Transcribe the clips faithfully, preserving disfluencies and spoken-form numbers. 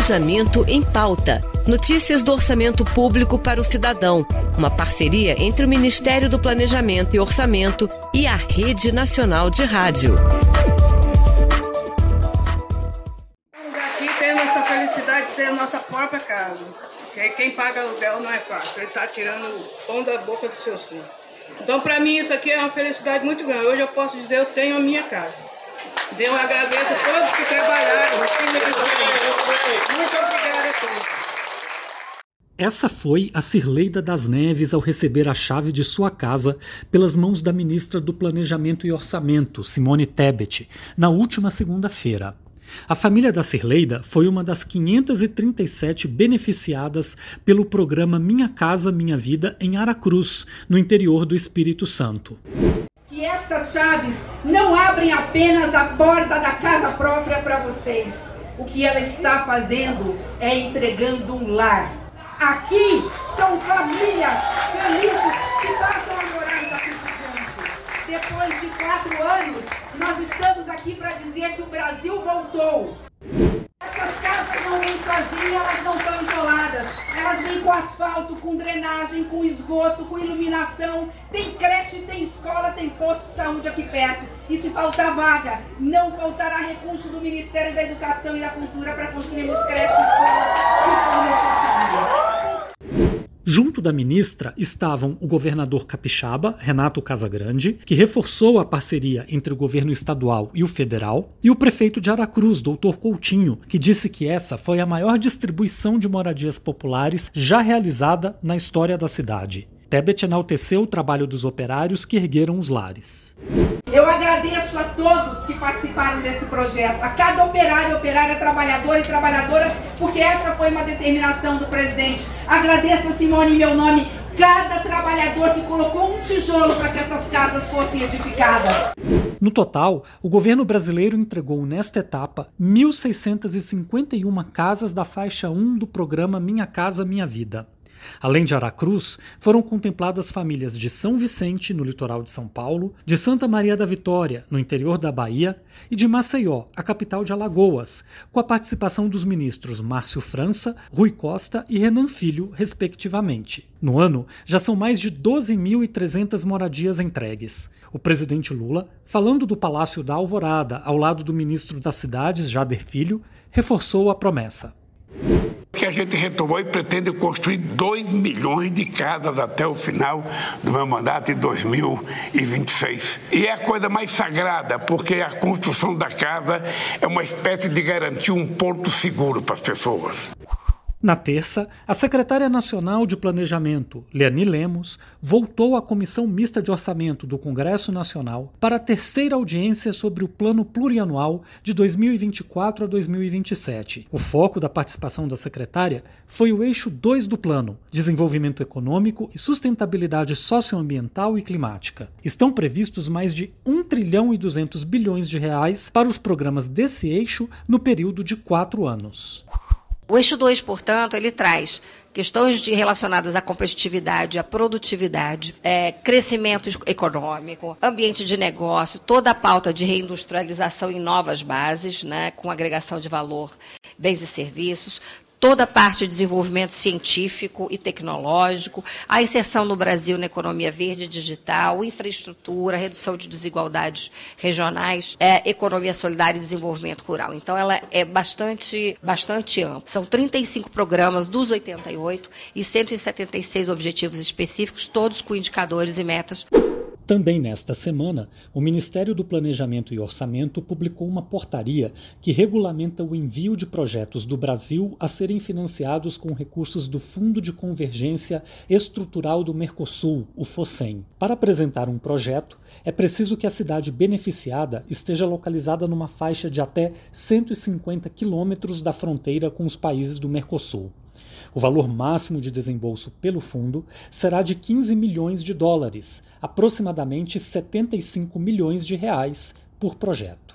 Planejamento em Pauta. Notícias do orçamento público para o cidadão. Uma parceria entre o Ministério do Planejamento e Orçamento e a Rede Nacional de Rádio. Aqui temos essa felicidade de ter a nossa própria casa. Quem paga aluguel não é fácil. Ele está tirando o pão da boca dos seus filhos. Então, para mim, isso aqui é uma felicidade muito grande. Hoje eu posso dizer que eu tenho a minha casa. Eu agradeço a todos que trabalharam. Muito obrigada a todos. Essa foi a Cirleida das Neves ao receber a chave de sua casa pelas mãos da ministra do Planejamento e Orçamento, Simone Tebet, na última segunda-feira. A família da Cirleida foi uma das quinhentas e trinta e sete beneficiadas pelo programa Minha Casa Minha Vida em Aracruz, no interior do Espírito Santo. Que estas chaves não abrem apenas a porta da casa própria para vocês. O que ela está fazendo é entregando um lar. Aqui são famílias felizes que passam a morar aqui com gente. Depois de quatro anos, nós estamos aqui para dizer que o Brasil voltou. Essas casas não vêm sozinhas, elas não estão isoladas. Elas vêm com asfalto, com drenagem, com esgoto, com iluminação. Tem creche, tem escola, tem posto de saúde aqui perto. E se faltar vaga, não faltará recurso do Ministério da Educação e da Cultura para construirmos creche e escola, se for necessário. Junto da ministra estavam o governador capixaba, Renato Casagrande, que reforçou a parceria entre o governo estadual e o federal, e o prefeito de Aracruz, doutor Coutinho, que disse que essa foi a maior distribuição de moradias populares já realizada na história da cidade. Tebet enalteceu o trabalho dos operários que ergueram os lares. Eu agradeço a todos que participaram desse projeto, a cada operário, operária, trabalhador e trabalhadora, porque essa foi uma determinação do presidente. Agradeço a Simone em meu nome, cada trabalhador que colocou um tijolo para que essas casas fossem edificadas. No total, o governo brasileiro entregou nesta etapa mil seiscentas e cinquenta e uma casas da faixa um do programa Minha Casa Minha Vida. Além de Aracruz, foram contempladas famílias de São Vicente, no litoral de São Paulo, de Santa Maria da Vitória, no interior da Bahia, e de Maceió, a capital de Alagoas, com a participação dos ministros Márcio França, Rui Costa e Renan Filho, respectivamente. No ano, já são mais de doze mil e trezentas moradias entregues. O presidente Lula, falando do Palácio da Alvorada, ao lado do ministro das Cidades, Jader Filho, reforçou a promessa. Que a gente retomou e pretende construir dois milhões de casas até o final do meu mandato em dois mil e vinte e seis. E é a coisa mais sagrada, porque a construção da casa é uma espécie de garantir um porto seguro para as pessoas. Na terça, a secretária nacional de Planejamento, Leani Lemos, voltou à Comissão Mista de Orçamento do Congresso Nacional para a terceira audiência sobre o Plano Plurianual de dois mil e vinte e quatro a dois mil e vinte e sete. O foco da participação da secretária foi o eixo dois do plano, Desenvolvimento Econômico e Sustentabilidade Socioambiental e Climática. Estão previstos mais de um trilhão e duzentos bilhões de reais para os programas desse eixo no período de quatro anos. O eixo dois, portanto, ele traz questões de, relacionadas à competitividade, à produtividade, é, crescimento econômico, ambiente de negócio, toda a pauta de reindustrialização em novas bases, né, com agregação de valor, bens e serviços, toda a parte de desenvolvimento científico e tecnológico, a inserção no Brasil na economia verde e digital, infraestrutura, redução de desigualdades regionais, é, economia solidária e desenvolvimento rural. Então, ela é bastante, bastante ampla. São trinta e cinco programas dos oitenta e oito e cento e setenta e seis objetivos específicos, todos com indicadores e metas. Também nesta semana, o Ministério do Planejamento e Orçamento publicou uma portaria que regulamenta o envio de projetos do Brasil a serem financiados com recursos do Fundo de Convergência Estrutural do Mercosul, o FOSEM. Para apresentar um projeto, é preciso que a cidade beneficiada esteja localizada numa faixa de até cento e cinquenta quilômetros da fronteira com os países do Mercosul. O valor máximo de desembolso pelo fundo será de quinze milhões de dólares, aproximadamente setenta e cinco milhões de reais por projeto.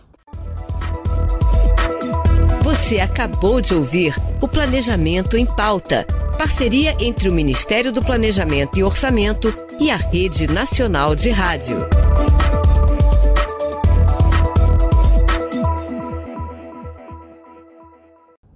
Você acabou de ouvir o Planejamento em Pauta, parceria entre o Ministério do Planejamento e Orçamento e a Rede Nacional de Rádio.